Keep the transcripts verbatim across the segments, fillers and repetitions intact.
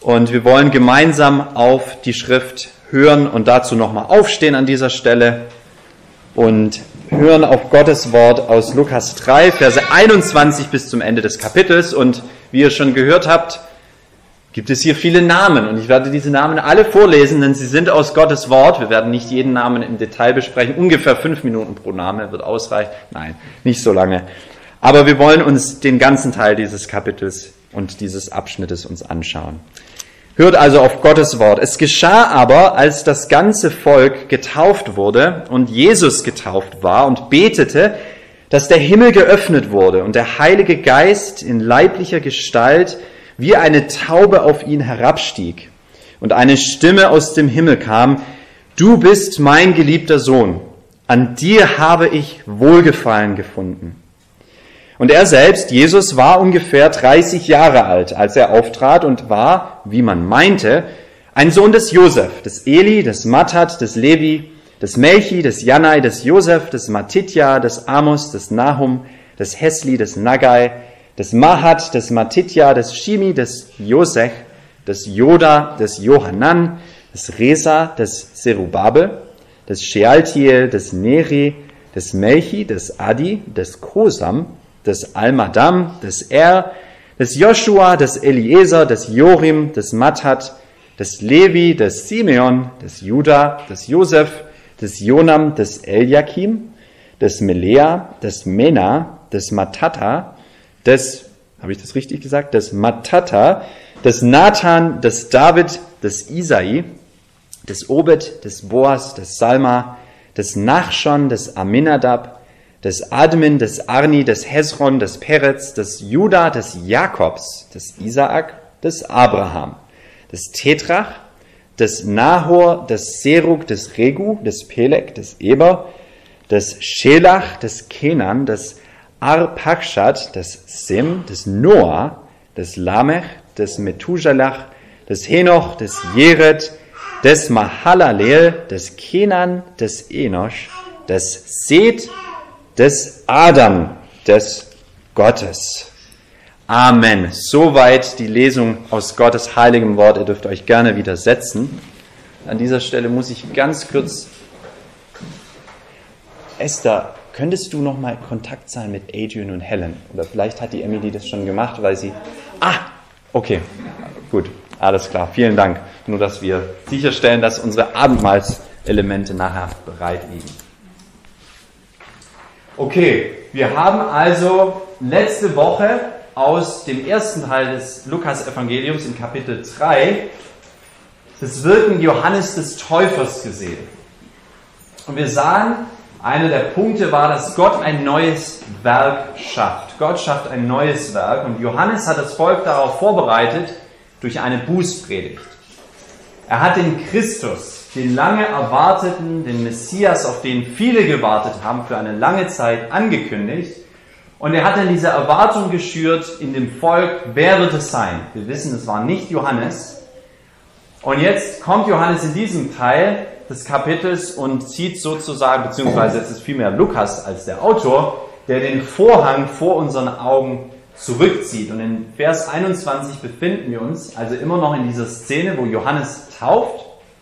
Und wir wollen gemeinsam auf die Schrift hören und dazu nochmal aufstehen an dieser Stelle und hören auf Gottes Wort aus Lukas drei, Verse einundzwanzig bis zum Ende des Kapitels. Und wie ihr schon gehört habt, gibt es hier viele Namen. Und ich werde diese Namen alle vorlesen, denn sie sind aus Gottes Wort. Wir werden nicht jeden Namen im Detail besprechen. Ungefähr fünf Minuten pro Name wird ausreichen. Nein, nicht so lange. Aber wir wollen uns den ganzen Teil dieses Kapitels und dieses Abschnittes uns anschauen. Hört also auf Gottes Wort. Es geschah aber, als das ganze Volk getauft wurde und Jesus getauft war und betete, dass der Himmel geöffnet wurde und der Heilige Geist in leiblicher Gestalt wie eine Taube auf ihn herabstieg. Und eine Stimme aus dem Himmel kam: Du bist mein geliebter Sohn, an dir habe ich Wohlgefallen gefunden. Und er selbst, Jesus, war ungefähr dreißig Jahre alt, als er auftrat und war, wie man meinte, ein Sohn des Josef, des Eli, des Mattat, des Levi, des Melchi, des Jannai, des Josef, des Mattitja, des Amos, des Nahum, des Hesli, des Nagai, des Mahat, des Mattitja, des Shimi, des Josech, des Joda, des Johanan, des Resa, des Zerubabel, des Shealtiel, des Neri, des Melchi, des Adi, des Kosam, des Almadam, des Er, des Joshua, des Eliezer, des Jorim, des Mattat, des Levi, des Simeon, des Juda, des Josef, des Jonam, des Eliakim, des Melea, des Mena, des Mattata, des, habe ich das richtig gesagt, des Mattata, des Nathan, des David, des Isai, des Obed, des Boas, des Salma, des Nachschon, des Aminadab, des Admin, des Arni, des Hesron, des Peretz, des Juda, des Jakobs, des Isaak, des Abraham, des Tetrach, des Nahor, des Serug, des Regu, des Peleg, des Eber, des Schelach, des Kenan, des Arpachshad, des Sem, des Noah, des Lamech, des Methuselah, des Henoch, des Jered, des Mahalalel, des Kenan, des Enosch, des Seth, des Adam, des Gottes. Amen. Soweit die Lesung aus Gottes heiligem Wort. Ihr dürft euch gerne wieder setzen. An dieser Stelle muss ich ganz kurz... Esther, könntest du noch mal in Kontakt sein mit Adrian und Helen? Oder vielleicht hat die Emily das schon gemacht, weil sie... Ah, okay, gut, alles klar, vielen Dank. Nur, dass wir sicherstellen, dass unsere Abendmahlselemente nachher bereit liegen. Okay, wir haben also letzte Woche aus dem ersten Teil des Lukas-Evangeliums in Kapitel drei das Wirken Johannes des Täufers gesehen. Und wir sahen, einer der Punkte war, dass Gott ein neues Werk schafft. Gott schafft ein neues Werk und Johannes hat das Volk darauf vorbereitet durch eine Bußpredigt. Er hat den Christus, den lange erwarteten, den Messias, auf den viele gewartet haben, für eine lange Zeit angekündigt. Und er hat dann diese Erwartung geschürt in dem Volk, wer wird es sein? Wir wissen, es war nicht Johannes. Und jetzt kommt Johannes in diesem Teil des Kapitels und zieht sozusagen, beziehungsweise jetzt ist vielmehr Lukas als der Autor, der den Vorhang vor unseren Augen zurückzieht. Und in Vers einundzwanzig befinden wir uns also immer noch in dieser Szene, wo Johannes tauft.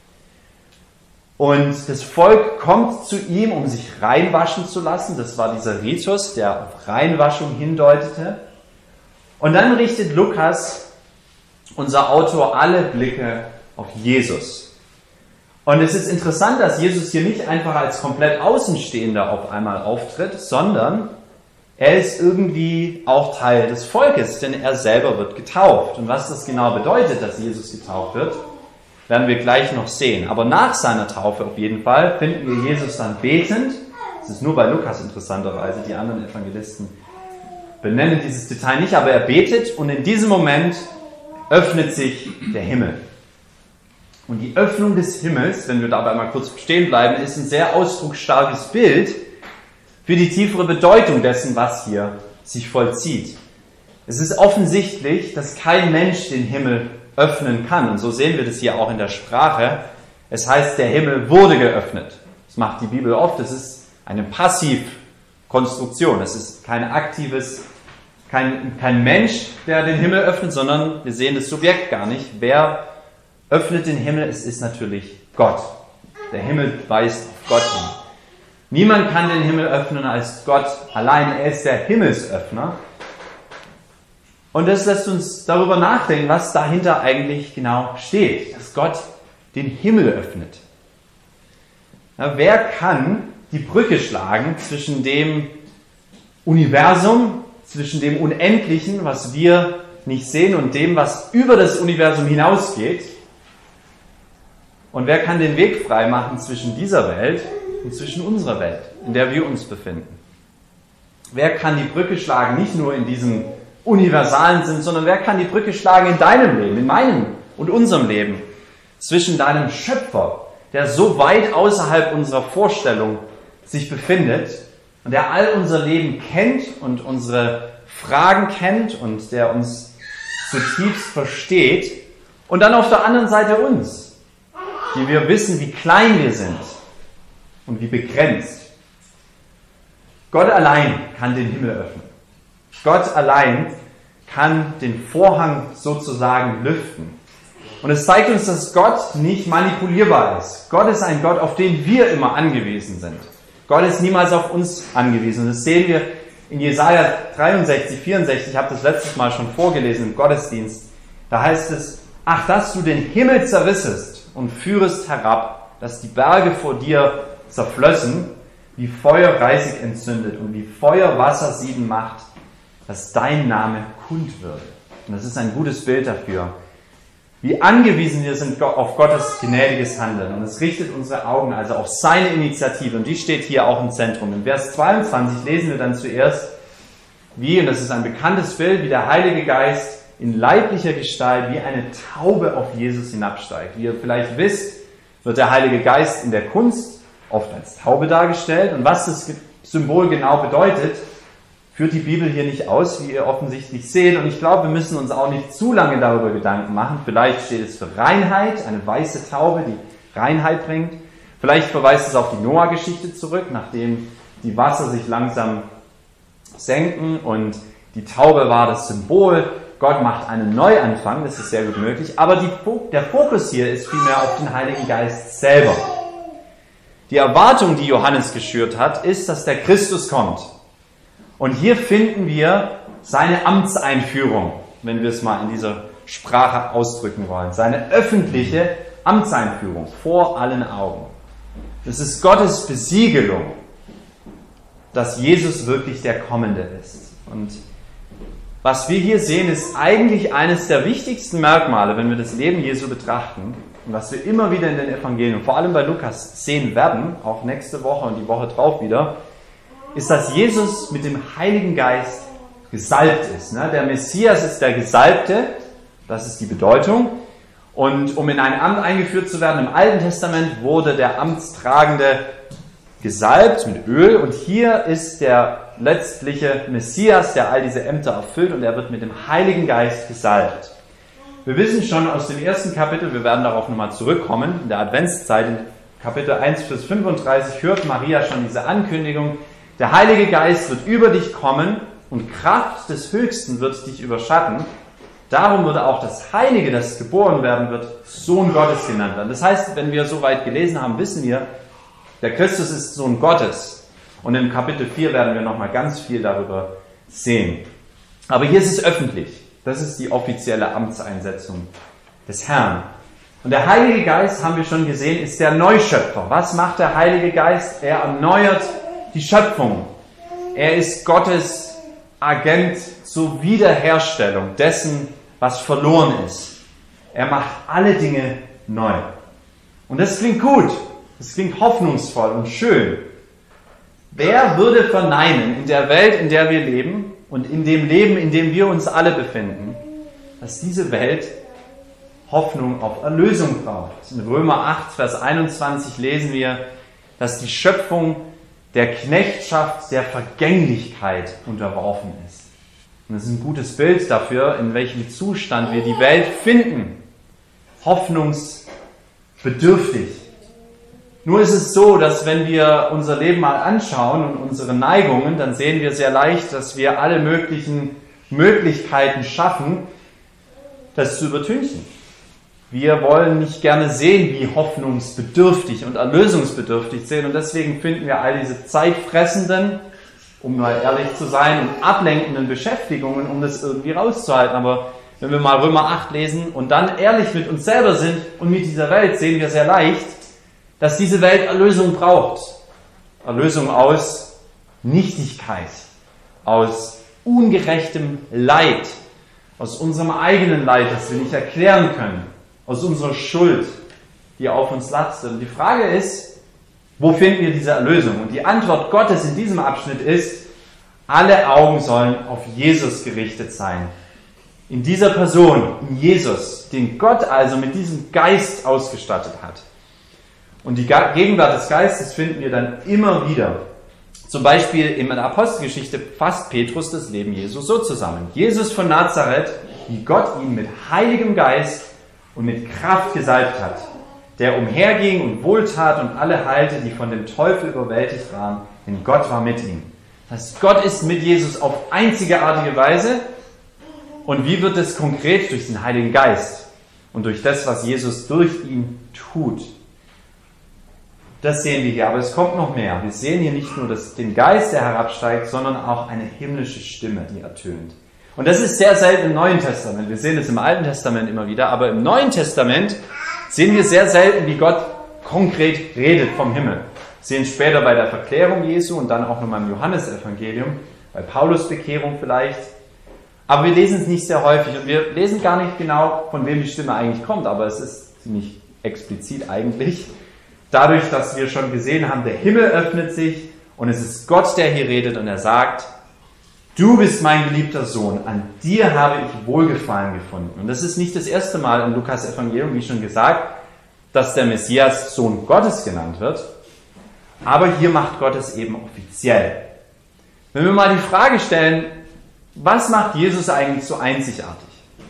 Und das Volk kommt zu ihm, um sich reinwaschen zu lassen. Das war dieser Ritus, der auf Reinwaschung hindeutete. Und dann richtet Lukas, unser Autor, alle Blicke auf Jesus. Und es ist interessant, dass Jesus hier nicht einfach als komplett Außenstehender auf einmal auftritt, sondern er ist irgendwie auch Teil des Volkes, denn er selber wird getauft. Und was das genau bedeutet, dass Jesus getauft wird, werden wir gleich noch sehen. Aber nach seiner Taufe auf jeden Fall finden wir Jesus dann betend. Das ist nur bei Lukas interessanterweise, die anderen Evangelisten benennen dieses Detail nicht, aber er betet und in diesem Moment öffnet sich der Himmel. Und die Öffnung des Himmels, wenn wir dabei mal kurz stehen bleiben, ist ein sehr ausdrucksstarkes Bild für die tiefere Bedeutung dessen, was hier sich vollzieht. Es ist offensichtlich, dass kein Mensch den Himmel öffnen kann. Und so sehen wir das hier auch in der Sprache. Es heißt, der Himmel wurde geöffnet. Das macht die Bibel oft. Es ist eine Passivkonstruktion. Es ist kein aktives, kein, kein Mensch, der den Himmel öffnet, sondern wir sehen das Subjekt gar nicht. Wer öffnet den Himmel? Es ist natürlich Gott. Der Himmel weist auf Gott hin. Niemand kann den Himmel öffnen als Gott allein. Er ist der Himmelsöffner. Und das lässt uns darüber nachdenken, was dahinter eigentlich genau steht. Dass Gott den Himmel öffnet. Ja, wer kann die Brücke schlagen zwischen dem Universum, zwischen dem Unendlichen, was wir nicht sehen, und dem, was über das Universum hinausgeht? Und wer kann den Weg frei machen zwischen dieser Welt und zwischen unserer Welt, in der wir uns befinden? Wer kann die Brücke schlagen, nicht nur in diesem universalen Sinn, sondern wer kann die Brücke schlagen in deinem Leben, in meinem und unserem Leben, zwischen deinem Schöpfer, der so weit außerhalb unserer Vorstellung sich befindet und der all unser Leben kennt und unsere Fragen kennt und der uns zutiefst versteht, und dann auf der anderen Seite uns, die wir wissen, wie klein wir sind und wie begrenzt. Gott allein kann den Himmel öffnen. Gott allein kann den Vorhang sozusagen lüften. Und es zeigt uns, dass Gott nicht manipulierbar ist. Gott ist ein Gott, auf den wir immer angewiesen sind. Gott ist niemals auf uns angewiesen. Und das sehen wir in Jesaja dreiundsechzig, vierundsechzig. Ich habe das letztes Mal schon vorgelesen im Gottesdienst. Da heißt es: Ach, dass du den Himmel zerrissest und führest herab, dass die Berge vor dir zerflössen, wie Feuer Reisig entzündet und wie Feuer Wasser sieden macht, dass dein Name kund würde. Und das ist ein gutes Bild dafür, wie angewiesen wir sind auf Gottes gnädiges Handeln. Und es richtet unsere Augen also auf seine Initiative. Und die steht hier auch im Zentrum. In Vers zweiundzwanzig lesen wir dann zuerst, wie, und das ist ein bekanntes Bild, wie der Heilige Geist in leiblicher Gestalt wie eine Taube auf Jesus hinabsteigt. Wie ihr vielleicht wisst, wird der Heilige Geist in der Kunst oft als Taube dargestellt. Und was das Symbol genau bedeutet, führt die Bibel hier nicht aus, wie ihr offensichtlich seht. Und ich glaube, wir müssen uns auch nicht zu lange darüber Gedanken machen. Vielleicht steht es für Reinheit, eine weiße Taube, die Reinheit bringt. Vielleicht verweist es auf die Noah-Geschichte zurück, nachdem die Wasser sich langsam senken und die Taube war das Symbol. Gott macht einen Neuanfang, das ist sehr gut möglich. Aber die, der Fokus hier ist vielmehr auf den Heiligen Geist selber. Die Erwartung, die Johannes geschürt hat, ist, dass der Christus kommt. Und hier finden wir seine Amtseinführung, wenn wir es mal in dieser Sprache ausdrücken wollen. Seine öffentliche Amtseinführung vor allen Augen. Das ist Gottes Besiegelung, dass Jesus wirklich der Kommende ist. Und was wir hier sehen, ist eigentlich eines der wichtigsten Merkmale, wenn wir das Leben Jesu betrachten und was wir immer wieder in den Evangelien, vor allem bei Lukas, sehen werden, auch nächste Woche und die Woche drauf wieder, ist, dass Jesus mit dem Heiligen Geist gesalbt ist. Der Messias ist der Gesalbte, das ist die Bedeutung. Und um in ein Amt eingeführt zu werden, im Alten Testament wurde der Amtstragende gesalbt mit Öl. Und hier ist der letztliche Messias, der all diese Ämter erfüllt, und er wird mit dem Heiligen Geist gesalbt. Wir wissen schon aus dem ersten Kapitel, wir werden darauf nochmal zurückkommen, in der Adventszeit, in Kapitel eins bis fünfunddreißig, hört Maria schon diese Ankündigung: Der Heilige Geist wird über dich kommen und Kraft des Höchsten wird dich überschatten. Darum würde auch das Heilige, das geboren werden wird, Sohn Gottes genannt werden. Das heißt, wenn wir soweit gelesen haben, wissen wir, der Christus ist Sohn Gottes. Und im Kapitel vier werden wir nochmal ganz viel darüber sehen. Aber hier ist es öffentlich. Das ist die offizielle Amtseinsetzung des Herrn. Und der Heilige Geist, haben wir schon gesehen, ist der Neuschöpfer. Was macht der Heilige Geist? Er erneuert die Schöpfung. Er ist Gottes Agent zur Wiederherstellung dessen, was verloren ist. Er macht alle Dinge neu. Und das klingt gut. Das klingt hoffnungsvoll und schön. Wer würde verneinen in der Welt, in der wir leben und in dem Leben, in dem wir uns alle befinden, dass diese Welt Hoffnung auf Erlösung braucht? In Römer acht, Vers einundzwanzig lesen wir, dass die Schöpfung der Knechtschaft der Vergänglichkeit unterworfen ist. Und das ist ein gutes Bild dafür, in welchem Zustand wir die Welt finden. Hoffnungsbedürftig. Nur ist es so, dass wenn wir unser Leben mal anschauen und unsere Neigungen, dann sehen wir sehr leicht, dass wir alle möglichen Möglichkeiten schaffen, das zu übertünchen. Wir wollen nicht gerne sehen, wie hoffnungsbedürftig und erlösungsbedürftig sind. Und deswegen finden wir all diese zeitfressenden, um mal ehrlich zu sein, und ablenkenden Beschäftigungen, um das irgendwie rauszuhalten. Aber wenn wir mal Römer acht lesen und dann ehrlich mit uns selber sind und mit dieser Welt, sehen wir sehr leicht, dass diese Welt Erlösung braucht. Erlösung aus Nichtigkeit, aus ungerechtem Leid, aus unserem eigenen Leid, das wir nicht erklären können, aus unserer Schuld, die auf uns lastet. Und die Frage ist, wo finden wir diese Erlösung? Und die Antwort Gottes in diesem Abschnitt ist, alle Augen sollen auf Jesus gerichtet sein. In dieser Person, in Jesus, den Gott also mit diesem Geist ausgestattet hat. Und die Gegenwart des Geistes finden wir dann immer wieder. Zum Beispiel in der Apostelgeschichte fasst Petrus das Leben Jesu so zusammen. Jesus von Nazareth, wie Gott ihn mit heiligem Geist und mit Kraft gesalbt hat, der umherging und wohltat und alle heilte, die von dem Teufel überwältigt waren, denn Gott war mit ihm. Das heißt, Gott ist mit Jesus auf einzigartige Weise. Und wie wird es konkret? Durch den Heiligen Geist und durch das, was Jesus durch ihn tut. Das sehen wir hier, aber es kommt noch mehr. Wir sehen hier nicht nur das, den Geist, der herabsteigt, sondern auch eine himmlische Stimme, die ertönt. Und das ist sehr selten im Neuen Testament. Wir sehen es im Alten Testament immer wieder, aber im Neuen Testament sehen wir sehr selten, wie Gott konkret redet vom Himmel. Wir sehen später bei der Verklärung Jesu und dann auch nochmal im Johannesevangelium, bei Paulus Bekehrung vielleicht. Aber wir lesen es nicht sehr häufig und wir lesen gar nicht genau, von wem die Stimme eigentlich kommt, aber es ist ziemlich explizit eigentlich. Dadurch, dass wir schon gesehen haben, der Himmel öffnet sich und es ist Gott, der hier redet und er sagt, du bist mein geliebter Sohn, an dir habe ich Wohlgefallen gefunden. Und das ist nicht das erste Mal im Lukas-Evangelium, wie schon gesagt, dass der Messias Sohn Gottes genannt wird. Aber hier macht Gott es eben offiziell. Wenn wir mal die Frage stellen, was macht Jesus eigentlich so einzigartig?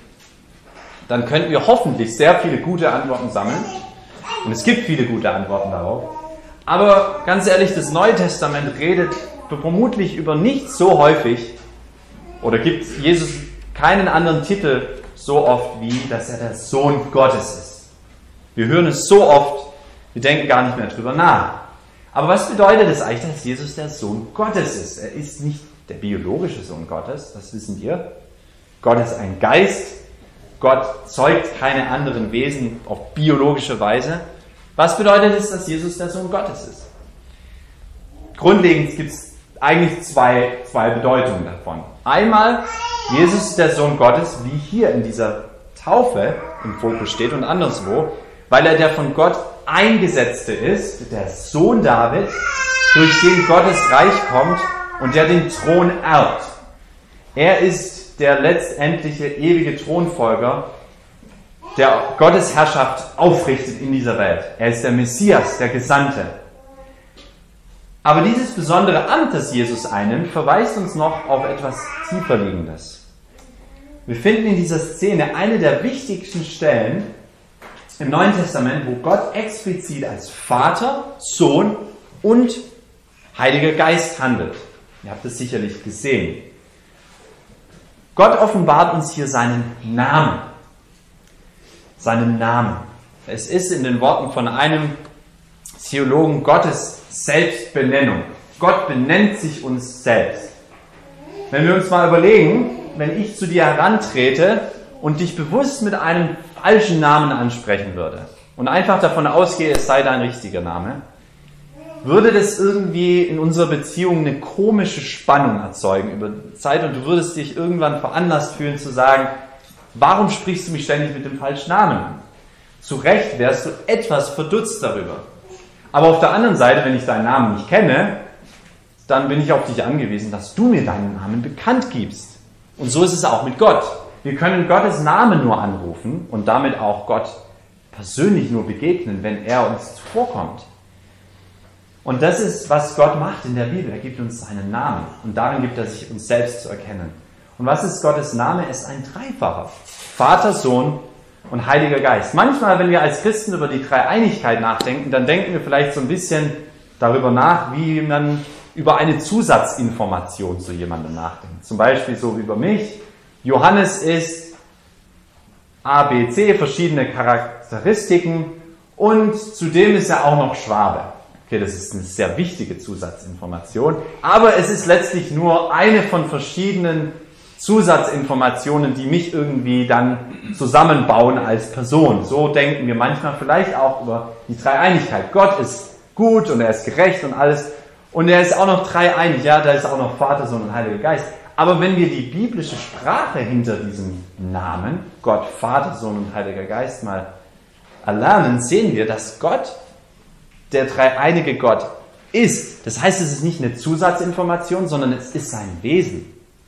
Dann könnten wir hoffentlich sehr viele gute Antworten sammeln. Und es gibt viele gute Antworten darauf. Aber ganz ehrlich, das Neue Testament redet vermutlich über nichts so häufig oder gibt Jesus keinen anderen Titel so oft wie, dass er der Sohn Gottes ist. Wir hören es so oft, wir denken gar nicht mehr drüber nach. Aber was bedeutet es eigentlich, dass Jesus der Sohn Gottes ist? Er ist nicht der biologische Sohn Gottes, das wissen wir. Gott ist ein Geist. Gott zeugt keine anderen Wesen auf biologische Weise. Was bedeutet es, dass Jesus der Sohn Gottes ist? Grundlegend gibt es eigentlich zwei, zwei Bedeutungen davon. Einmal, Jesus ist der Sohn Gottes, wie hier in dieser Taufe im Fokus steht und anderswo, weil er der von Gott Eingesetzte ist, der Sohn David, durch den Gottes Reich kommt und der den Thron erbt. Er ist der letztendliche ewige Thronfolger, der Gottes Herrschaft aufrichtet in dieser Welt. Er ist der Messias, der Gesandte. Aber dieses besondere Amt, das Jesus einnimmt, verweist uns noch auf etwas tieferliegendes. Wir finden in dieser Szene eine der wichtigsten Stellen im Neuen Testament, wo Gott explizit als Vater, Sohn und Heiliger Geist handelt. Ihr habt es sicherlich gesehen. Gott offenbart uns hier seinen Namen. Seinen Namen. Es ist in den Worten von einem Theologen Gottes Selbstbenennung. Gott benennt sich uns selbst. Wenn wir uns mal überlegen, wenn ich zu dir herantrete und dich bewusst mit einem falschen Namen ansprechen würde und einfach davon ausgehe, es sei dein richtiger Name, würde das irgendwie in unserer Beziehung eine komische Spannung erzeugen über Zeit und du würdest dich irgendwann veranlasst fühlen zu sagen, warum sprichst du mich ständig mit dem falschen Namen an? Zu Recht wärst du etwas verdutzt darüber. Aber auf der anderen Seite, wenn ich deinen Namen nicht kenne, dann bin ich auf dich angewiesen, dass du mir deinen Namen bekannt gibst. Und so ist es auch mit Gott. Wir können Gottes Namen nur anrufen und damit auch Gott persönlich nur begegnen, wenn er uns zuvorkommt. Und das ist, was Gott macht in der Bibel. Er gibt uns seinen Namen und darin gibt er sich uns selbst zu erkennen. Und was ist Gottes Name? Er ist ein Dreifacher. Vater, Sohn und Heiliger Geist. Manchmal, wenn wir als Christen über die Dreieinigkeit nachdenken, dann denken wir vielleicht so ein bisschen darüber nach, wie man über eine Zusatzinformation zu jemandem nachdenkt. Zum Beispiel so wie über mich. Johannes ist A, B, C, verschiedene Charakteristiken und zudem ist er auch noch Schwabe. Okay, das ist eine sehr wichtige Zusatzinformation, aber es ist letztlich nur eine von verschiedenen Zusatzinformationen, die mich irgendwie dann zusammenbauen als Person. So denken wir manchmal vielleicht auch über die Dreieinigkeit. Gott ist gut und er ist gerecht und alles. Und er ist auch noch dreieinig. Ja, da ist auch noch Vater, Sohn und Heiliger Geist. Aber wenn wir die biblische Sprache hinter diesem Namen, Gott, Vater, Sohn und Heiliger Geist, mal erlernen, sehen wir, dass Gott der dreieinige Gott ist. Das heißt, es ist nicht eine Zusatzinformation, sondern es ist sein Wesen.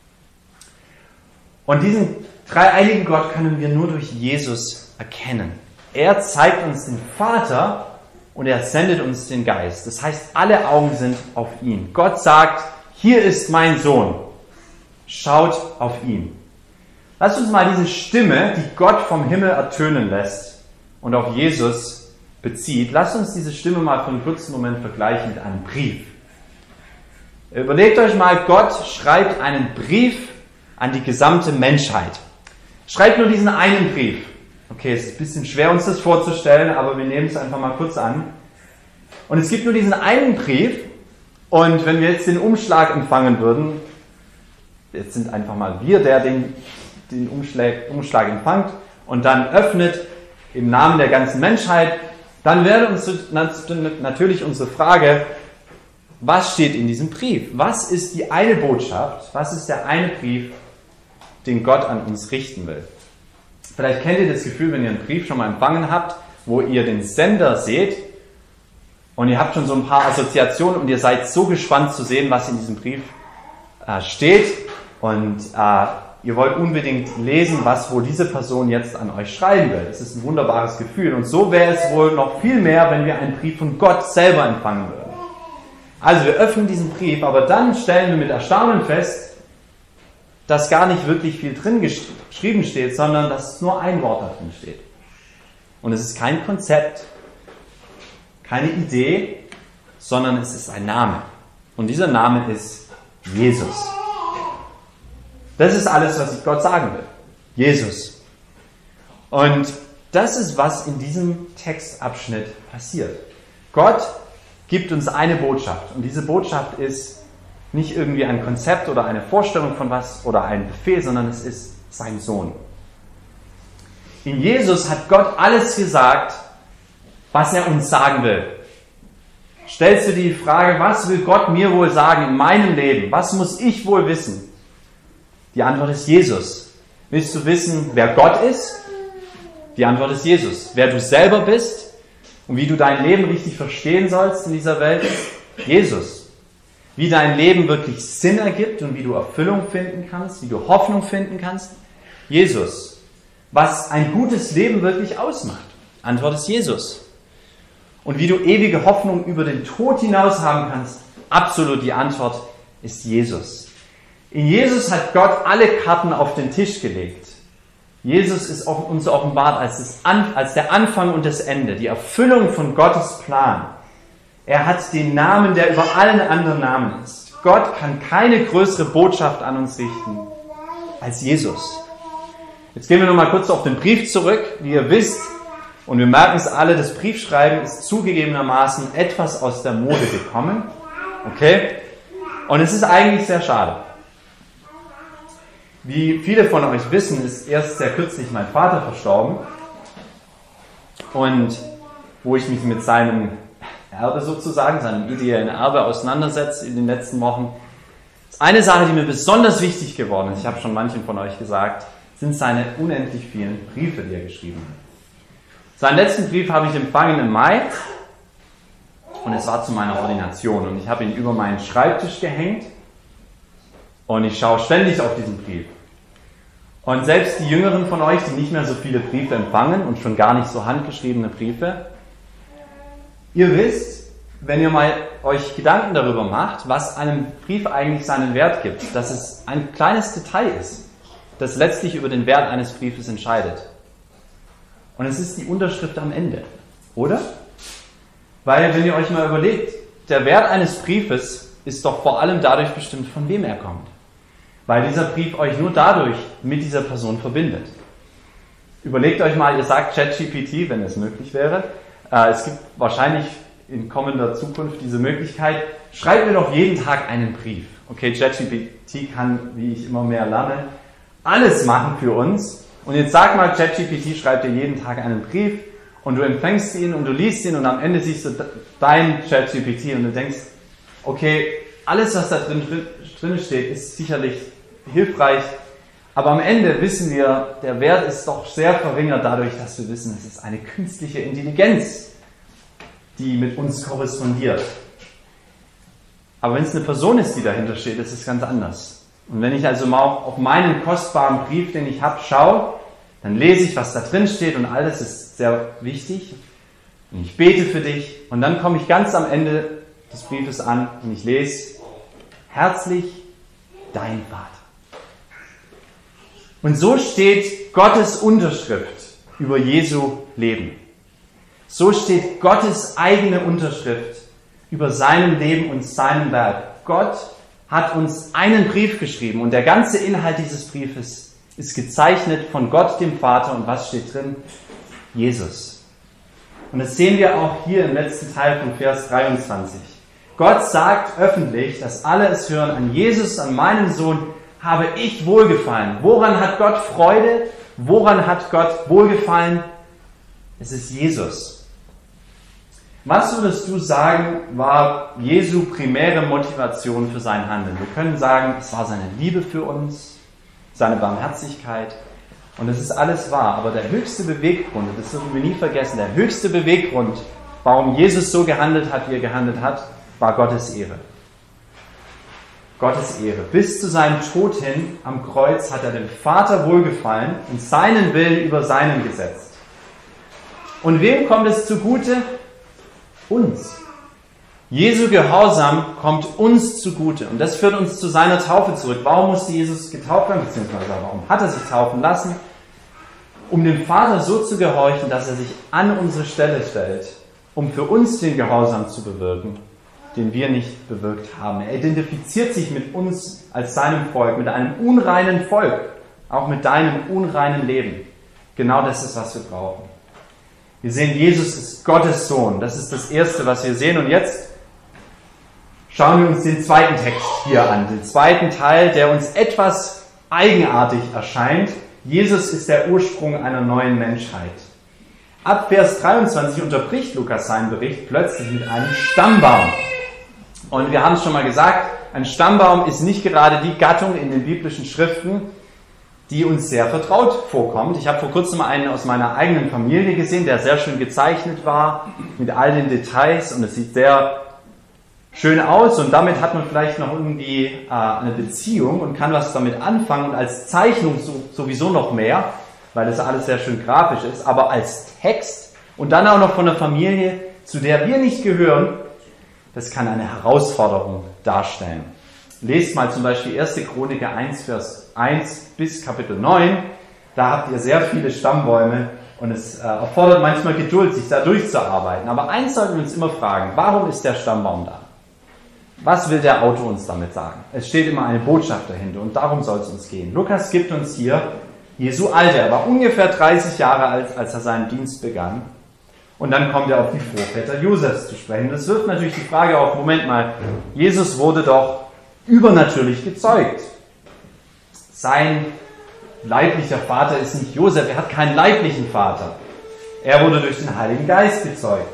Und diesen dreieinigen Gott können wir nur durch Jesus erkennen. Er zeigt uns den Vater und er sendet uns den Geist. Das heißt, alle Augen sind auf ihn. Gott sagt, hier ist mein Sohn. Schaut auf ihn. Lasst uns mal diese Stimme, die Gott vom Himmel ertönen lässt und auf Jesus bezieht, lasst uns diese Stimme mal für einen kurzen Moment vergleichen mit einem Brief. Überlegt euch mal, Gott schreibt einen Brief an die gesamte Menschheit. Schreibt nur diesen einen Brief. Okay, es ist ein bisschen schwer, uns das vorzustellen, aber wir nehmen es einfach mal kurz an. Und es gibt nur diesen einen Brief, und wenn wir jetzt den Umschlag empfangen würden, jetzt sind einfach mal wir, der den, den Umschlag, Umschlag empfängt und dann öffnet im Namen der ganzen Menschheit, dann wäre uns natürlich unsere Frage, was steht in diesem Brief? Was ist die eine Botschaft? Was ist der eine Brief, den Gott an uns richten will? Vielleicht kennt ihr das Gefühl, wenn ihr einen Brief schon mal empfangen habt, wo ihr den Sender seht und ihr habt schon so ein paar Assoziationen und ihr seid so gespannt zu sehen, was in diesem Brief äh, steht und äh, ihr wollt unbedingt lesen, was wohl diese Person jetzt an euch schreiben will. Das ist ein wunderbares Gefühl und so wäre es wohl noch viel mehr, wenn wir einen Brief von Gott selber empfangen würden. Also wir öffnen diesen Brief, aber dann stellen wir mit Erstaunen fest, dass gar nicht wirklich viel drin geschrieben steht, sondern dass nur ein Wort da drin steht. Und es ist kein Konzept, keine Idee, sondern es ist ein Name. Und dieser Name ist Jesus. Das ist alles, was ich Gott sagen will. Jesus. Und das ist, was in diesem Textabschnitt passiert. Gott gibt uns eine Botschaft. Und diese Botschaft ist nicht irgendwie ein Konzept oder eine Vorstellung von was oder ein Befehl, sondern es ist sein Sohn. In Jesus hat Gott alles gesagt, was er uns sagen will. Stellst du die Frage, was will Gott mir wohl sagen in meinem Leben? Was muss ich wohl wissen? Die Antwort ist Jesus. Willst du wissen, wer Gott ist? Die Antwort ist Jesus. Wer du selber bist und wie du dein Leben richtig verstehen sollst in dieser Welt? Jesus. Wie dein Leben wirklich Sinn ergibt und wie du Erfüllung finden kannst, wie du Hoffnung finden kannst? Jesus. Was ein gutes Leben wirklich ausmacht? Antwort ist Jesus. Und wie du ewige Hoffnung über den Tod hinaus haben kannst? Absolut, die Antwort ist Jesus. In Jesus hat Gott alle Karten auf den Tisch gelegt. Jesus ist uns offenbart als, das An- als der Anfang und das Ende, die Erfüllung von Gottes Plan. Er hat den Namen, der über allen anderen Namen ist. Gott kann keine größere Botschaft an uns richten als Jesus. Jetzt gehen wir nochmal kurz auf den Brief zurück. Wie ihr wisst, und wir merken es alle, das Briefschreiben ist zugegebenermaßen etwas aus der Mode gekommen. Okay? Und es ist eigentlich sehr schade. Wie viele von euch wissen, ist erst sehr kürzlich mein Vater verstorben. Und wo ich mich mit seinem Erbe sozusagen, seinem ideellen Erbe auseinandersetzt in den letzten Wochen. Eine Sache, die mir besonders wichtig geworden ist, ich habe schon manchen von euch gesagt, sind seine unendlich vielen Briefe, die er geschrieben hat. Seinen letzten Brief habe ich empfangen im Mai und es war zu meiner Ordination und ich habe ihn über meinen Schreibtisch gehängt und ich schaue ständig auf diesen Brief. Und selbst die Jüngeren von euch, die nicht mehr so viele Briefe empfangen und schon gar nicht so handgeschriebene Briefe, ihr wisst, wenn ihr mal euch Gedanken darüber macht, was einem Brief eigentlich seinen Wert gibt, dass es ein kleines Detail ist, das letztlich über den Wert eines Briefes entscheidet. Und es ist die Unterschrift am Ende, oder? Weil, wenn ihr euch mal überlegt, der Wert eines Briefes ist doch vor allem dadurch bestimmt, von wem er kommt. weil dieser Brief euch nur dadurch mit dieser Person verbindet. Überlegt euch mal, ihr sagt ChatGPT, wenn es möglich wäre. Äh, es gibt wahrscheinlich in kommender Zukunft diese Möglichkeit, schreibt mir doch jeden Tag einen Brief. Okay, ChatGPT kann, wie ich immer mehr lerne, alles machen für uns. Und jetzt sag mal, ChatGPT schreibt dir jeden Tag einen Brief und du empfängst ihn und du liest ihn und am Ende siehst du dein ChatGPT und du denkst, okay, alles, was da drin, drin steht, ist sicherlich hilfreich, aber am Ende wissen wir, der Wert ist doch sehr verringert dadurch, dass wir wissen, es ist eine künstliche Intelligenz, die mit uns korrespondiert. Aber wenn es eine Person ist, die dahinter steht, ist es ganz anders. Und wenn ich also mal auf meinen kostbaren Brief, den ich habe, schaue, dann lese ich, was da drin steht und alles ist sehr wichtig. Und ich bete für dich und dann komme ich ganz am Ende des Briefes an und ich lese, herzlich dein Vater. Und so steht Gottes Unterschrift über Jesu Leben. So steht Gottes eigene Unterschrift über seinem Leben und seinem Werk. Gott hat uns einen Brief geschrieben und der ganze Inhalt dieses Briefes ist gezeichnet von Gott, dem Vater. Und was steht drin? Jesus. Und das sehen wir auch hier im letzten Teil von Vers dreiundzwanzig. Gott sagt öffentlich, dass alle es hören, an Jesus, an meinem Sohn, habe ich Wohlgefallen. Woran hat Gott Freude? Woran hat Gott Wohlgefallen? Es ist Jesus. Was würdest du sagen, war Jesu primäre Motivation für sein Handeln? Wir können sagen, es war seine Liebe für uns, seine Barmherzigkeit und es ist alles wahr. Aber der höchste Beweggrund, das dürfen wir nie vergessen, der höchste Beweggrund, warum Jesus so gehandelt hat, wie er gehandelt hat, war Gottes Ehre. Gottes Ehre. Bis zu seinem Tod hin am Kreuz hat er dem Vater wohlgefallen und seinen Willen über seinen gesetzt. Und wem kommt es zugute? Uns. Jesu Gehorsam kommt uns zugute. Und das führt uns zu seiner Taufe zurück. Warum musste Jesus getauft werden? Beziehungsweise warum hat er sich taufen lassen? Um dem Vater so zu gehorchen, dass er sich an unsere Stelle stellt, um für uns den Gehorsam zu bewirken, den wir nicht bewirkt haben. Er identifiziert sich mit uns als seinem Volk, mit einem unreinen Volk, auch mit deinem unreinen Leben. Genau das ist, was wir brauchen. Wir sehen, Jesus ist Gottes Sohn. Das ist das Erste, was wir sehen. Und jetzt schauen wir uns den zweiten Text hier an, den zweiten Teil, der uns etwas eigenartig erscheint. Jesus ist der Ursprung einer neuen Menschheit. Ab Vers dreiundzwanzig unterbricht Lukas seinen Bericht plötzlich mit einem Stammbaum. Und wir haben es schon mal gesagt, ein Stammbaum ist nicht gerade die Gattung in den biblischen Schriften, die uns sehr vertraut vorkommt. Ich habe vor kurzem einen aus meiner eigenen Familie gesehen, der sehr schön gezeichnet war, mit all den Details und es sieht sehr schön aus und damit hat man vielleicht noch irgendwie äh, eine Beziehung und kann was damit anfangen und als Zeichnung so, sowieso noch mehr, weil das alles sehr schön grafisch ist, aber als Text und dann auch noch von einer Familie, zu der wir nicht gehören, das kann eine Herausforderung darstellen. Lest mal zum Beispiel erste Chroniker eins, Vers eins bis Kapitel neun. Da habt ihr sehr viele Stammbäume und es äh, erfordert manchmal Geduld, sich da durchzuarbeiten. Aber eins sollten wir uns immer fragen, warum ist der Stammbaum da? Was will der Autor uns damit sagen? Es steht immer eine Botschaft dahinter und darum soll es uns gehen. Lukas gibt uns hier Jesu Alter. Er war ungefähr dreißig Jahre alt, als er seinen Dienst begann. Und dann kommt er auf die Vorväter Josefs zu sprechen. Das wirft natürlich die Frage auf, Moment mal, Jesus wurde doch übernatürlich gezeugt. Sein leiblicher Vater ist nicht Josef, er hat keinen leiblichen Vater. Er wurde durch den Heiligen Geist gezeugt.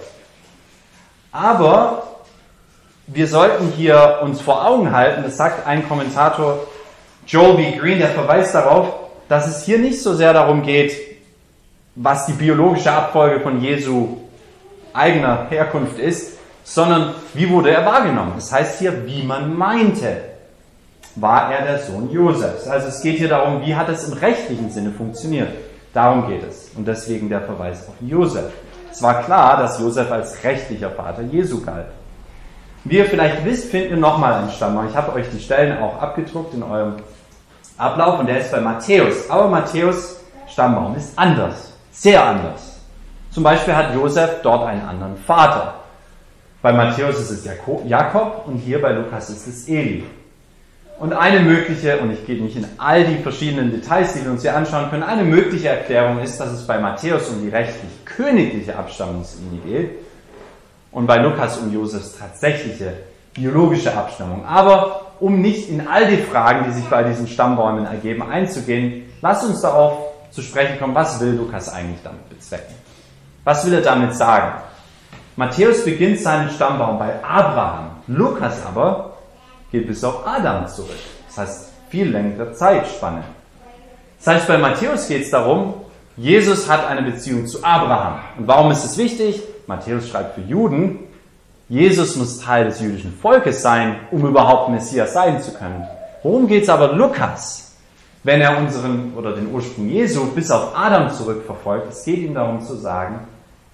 Aber wir sollten hier uns vor Augen halten, das sagt ein Kommentator, Joel B. Green, der verweist darauf, dass es hier nicht so sehr darum geht, was die biologische Abfolge von Jesu eigener Herkunft ist, sondern wie wurde er wahrgenommen. Das heißt hier, wie man meinte, war er der Sohn Josefs. Also es geht hier darum, wie hat es im rechtlichen Sinne funktioniert. Darum geht es. Und deswegen der Verweis auf Josef. Es war klar, dass Josef als rechtlicher Vater Jesu galt. Wie ihr vielleicht wisst, finden wir nochmal einen Stammbaum. Ich habe euch die Stellen auch abgedruckt in eurem Ablauf und der ist bei Matthäus. Aber Matthäus Stammbaum ist anders. Sehr anders. Zum Beispiel hat Josef dort einen anderen Vater. Bei Matthäus ist es Jakob und hier bei Lukas ist es Eli. Und eine mögliche, und ich gehe nicht in all die verschiedenen Details, die wir uns hier anschauen können, eine mögliche Erklärung ist, dass es bei Matthäus um die rechtlich-königliche Abstammungslinie geht und bei Lukas um Josefs tatsächliche biologische Abstammung. Aber um nicht in all die Fragen, die sich bei diesen Stammbäumen ergeben, einzugehen, lasst uns darauf zu sprechen kommen, was will Lukas eigentlich damit bezwecken? Was will er damit sagen? Matthäus beginnt seinen Stammbaum bei Abraham. Lukas aber geht bis auf Adam zurück. Das heißt, viel längere Zeitspanne. Das heißt, bei Matthäus geht es darum, Jesus hat eine Beziehung zu Abraham. Und warum ist es wichtig? Matthäus schreibt für Juden, Jesus muss Teil des jüdischen Volkes sein, um überhaupt Messias sein zu können. Worum geht es aber Lukas, wenn er unseren oder den Ursprung Jesu bis auf Adam zurückverfolgt? Es geht ihm darum zu sagen,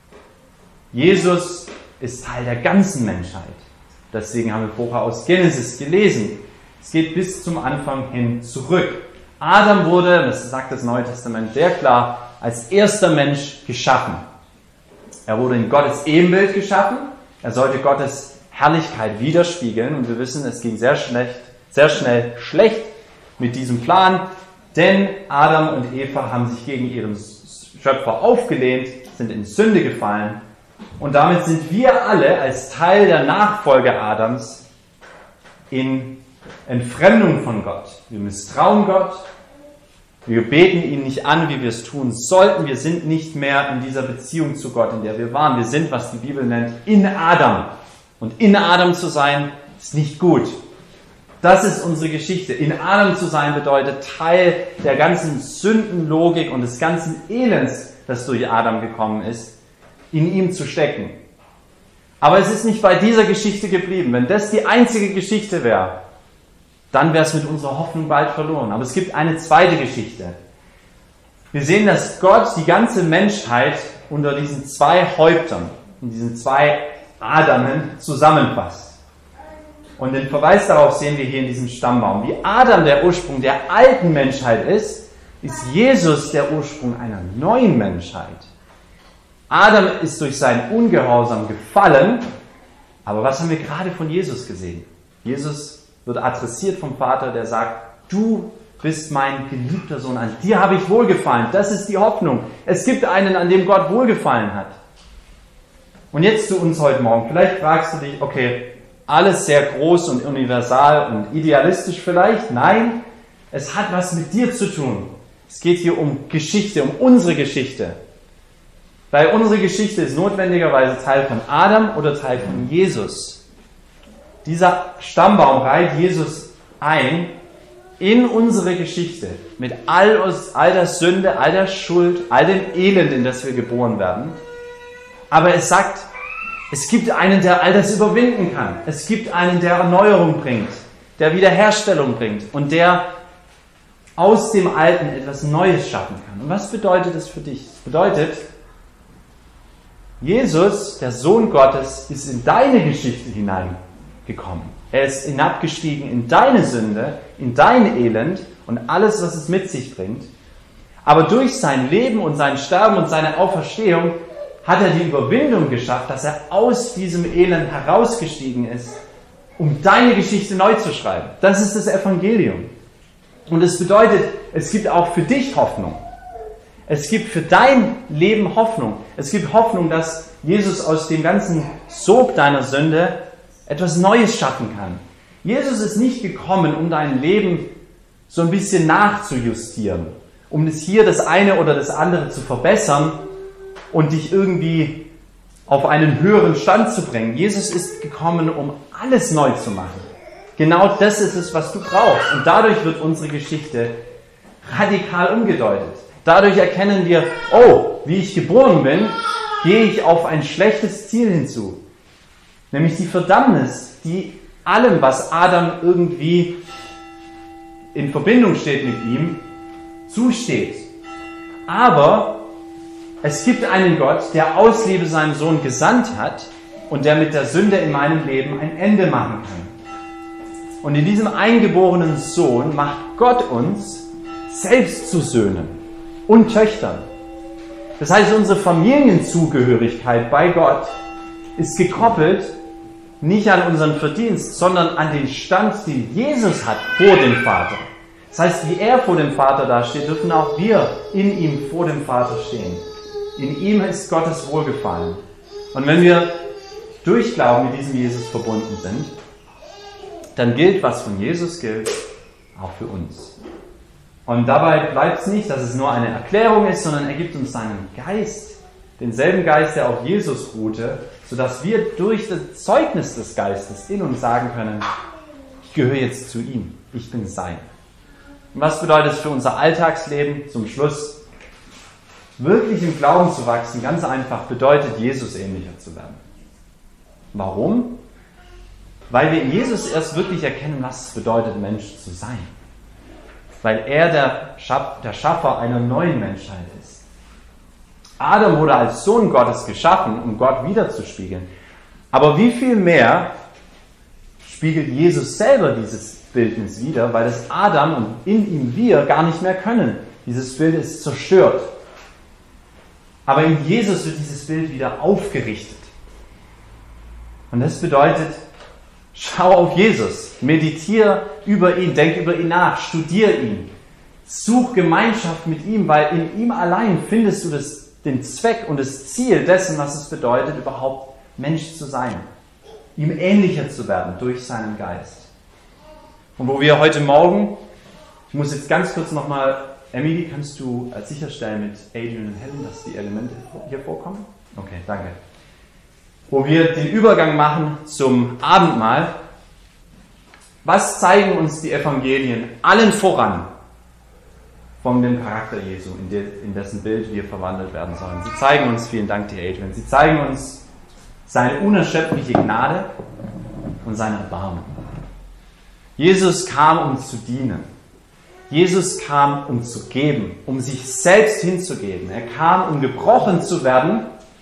Jesus ist Teil der ganzen Menschheit. Deswegen haben wir vorher aus Genesis gelesen. Es geht bis zum Anfang hin zurück. Adam wurde, das sagt das Neue Testament sehr klar, als erster Mensch geschaffen. Er wurde in Gottes Ebenbild geschaffen. Er sollte Gottes Herrlichkeit widerspiegeln. Und wir wissen, es ging sehr schlecht, sehr schnell schlecht mit diesem Plan, denn Adam und Eva haben sich gegen ihren Schöpfer aufgelehnt, sind in Sünde gefallen. Und damit sind wir alle als Teil der Nachfolge Adams in Entfremdung von Gott. Wir misstrauen Gott, wir beten ihn nicht an, wie wir es tun sollten. Wir sind nicht mehr in dieser Beziehung zu Gott, in der wir waren. Wir sind, was die Bibel nennt, in Adam. Und in Adam zu sein, ist nicht gut. Das ist unsere Geschichte. In Adam zu sein bedeutet Teil der ganzen Sündenlogik und des ganzen Elends, das durch Adam gekommen ist, in ihm zu stecken. Aber es ist nicht bei dieser Geschichte geblieben. Wenn das die einzige Geschichte wäre, dann wäre es mit unserer Hoffnung bald verloren. Aber es gibt eine zweite Geschichte. Wir sehen, dass Gott die ganze Menschheit unter diesen zwei Häuptern, in diesen zwei Adamen zusammenfasst. Und den Verweis darauf sehen wir hier in diesem Stammbaum. Wie Adam der Ursprung der alten Menschheit ist, ist Jesus der Ursprung einer neuen Menschheit. Adam ist durch seinen Ungehorsam gefallen, aber was haben wir gerade von Jesus gesehen? Jesus wird adressiert vom Vater, der sagt, du bist mein geliebter Sohn, an dir habe ich wohlgefallen. Das ist die Hoffnung. Es gibt einen, an dem Gott wohlgefallen hat. Und jetzt zu uns heute Morgen. Vielleicht fragst du dich, okay, alles sehr groß und universal und idealistisch vielleicht. Nein, es hat was mit dir zu tun. Es geht hier um Geschichte, um unsere Geschichte. Weil unsere Geschichte ist notwendigerweise Teil von Adam oder Teil von Jesus. Dieser Stammbaum reiht Jesus ein in unsere Geschichte mit all, all der Sünde, all der Schuld, all dem Elend, in das wir geboren werden. Aber es sagt, es gibt einen, der all das überwinden kann. Es gibt einen, der Erneuerung bringt, der Wiederherstellung bringt und der aus dem Alten etwas Neues schaffen kann. Und was bedeutet das für dich? Das bedeutet, Jesus, der Sohn Gottes, ist in deine Geschichte hineingekommen. Er ist hinabgestiegen in deine Sünde, in dein Elend und alles, was es mit sich bringt. Aber durch sein Leben und sein Sterben und seine Auferstehung hat er die Überwindung geschafft, dass er aus diesem Elend herausgestiegen ist, um deine Geschichte neu zu schreiben. Das ist das Evangelium. Und es bedeutet, es gibt auch für dich Hoffnung. Es gibt für dein Leben Hoffnung. Es gibt Hoffnung, dass Jesus aus dem ganzen Sog deiner Sünde etwas Neues schaffen kann. Jesus ist nicht gekommen, um dein Leben so ein bisschen nachzujustieren, um es hier das eine oder das andere zu verbessern und dich irgendwie auf einen höheren Stand zu bringen. Jesus ist gekommen, um alles neu zu machen. Genau das ist es, was du brauchst. Und dadurch wird unsere Geschichte radikal umgedeutet. Dadurch erkennen wir, oh, wie ich geboren bin, gehe ich auf ein schlechtes Ziel hinzu. Nämlich die Verdammnis, die allem, was Adam irgendwie in Verbindung steht mit ihm, zusteht. Aber es gibt einen Gott, der aus Liebe seinen Sohn gesandt hat und der mit der Sünde in meinem Leben ein Ende machen kann. Und in diesem eingeborenen Sohn macht Gott uns selbst zu Söhnen und Töchtern. Das heißt, unsere Familienzugehörigkeit bei Gott ist gekoppelt nicht an unseren Verdienst, sondern an den Stand, den Jesus hat vor dem Vater. Das heißt, wie er vor dem Vater dasteht, dürfen auch wir in ihm vor dem Vater stehen. In ihm ist Gottes Wohlgefallen. Und wenn wir durch Glauben mit diesem Jesus verbunden sind, dann gilt, was von Jesus gilt, auch für uns. Und dabei bleibt es nicht, dass es nur eine Erklärung ist, sondern er gibt uns seinen Geist, denselben Geist, der auf Jesus ruhte, sodass wir durch das Zeugnis des Geistes in uns sagen können, ich gehöre jetzt zu ihm, ich bin sein. Und was bedeutet es für unser Alltagsleben? Zum Schluss, wirklich im Glauben zu wachsen, ganz einfach, bedeutet, Jesus ähnlicher zu werden. Warum? Weil wir in Jesus erst wirklich erkennen, was es bedeutet, Mensch zu sein. Weil er der, Schaff, der Schaffer einer neuen Menschheit ist. Adam wurde als Sohn Gottes geschaffen, um Gott wiederzuspiegeln. Aber wie viel mehr spiegelt Jesus selber dieses Bildnis wider, weil es Adam und in ihm wir gar nicht mehr können. Dieses Bild ist zerstört. Aber in Jesus wird dieses Bild wieder aufgerichtet. Und das bedeutet, schau auf Jesus, meditiere über ihn, denk über ihn nach, studiere ihn, such Gemeinschaft mit ihm, weil in ihm allein findest du das, den Zweck und das Ziel dessen, was es bedeutet, überhaupt Mensch zu sein, ihm ähnlicher zu werden durch seinen Geist. Und wo wir heute Morgen, ich muss jetzt ganz kurz nochmal, Emily, kannst du sicherstellen mit Adrian und Helen, dass die Elemente hier vorkommen? Okay, danke. Wo wir den Übergang machen zum Abendmahl. Was zeigen uns die Evangelien allen voran von dem Charakter Jesu, in, de, in dessen Bild wir verwandelt werden sollen? Sie zeigen uns, vielen Dank dir Adrian, sie zeigen uns seine unerschöpfliche Gnade und sein Erbarmen. Jesus kam, um zu dienen. Jesus kam, um zu geben, um sich selbst hinzugeben. Er kam, um gebrochen zu werden,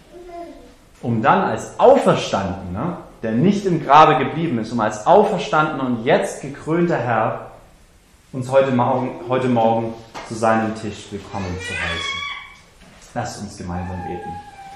um dann als Auferstandener, der nicht im Grabe geblieben ist, um als auferstandener und jetzt gekrönter Herr uns heute Morgen, heute Morgen zu seinem Tisch willkommen zu heißen. Lasst uns gemeinsam beten.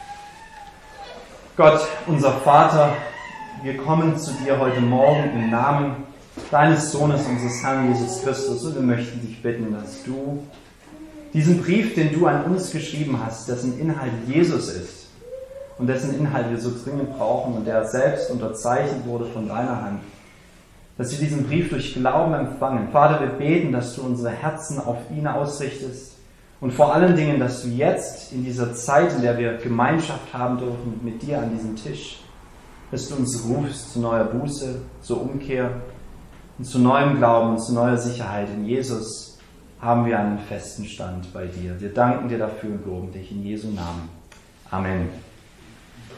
Gott, unser Vater, wir kommen zu dir heute Morgen im Namen deines Sohnes, unseres Herrn Jesus Christus, und wir möchten dich bitten, dass du diesen Brief, den du an uns geschrieben hast, dessen Inhalt Jesus ist und dessen Inhalt wir so dringend brauchen und der selbst unterzeichnet wurde von deiner Hand, dass wir diesen Brief durch Glauben empfangen. Vater, wir beten, dass du unsere Herzen auf ihn ausrichtest und vor allen Dingen, dass du jetzt in dieser Zeit, in der wir Gemeinschaft haben dürfen mit dir an diesem Tisch, dass du uns rufst zu neuer Buße, zur Umkehr und zu neuem Glauben und zu neuer Sicherheit. In Jesus haben wir einen festen Stand bei dir. Wir danken dir dafür und loben dich in Jesu Namen. Amen.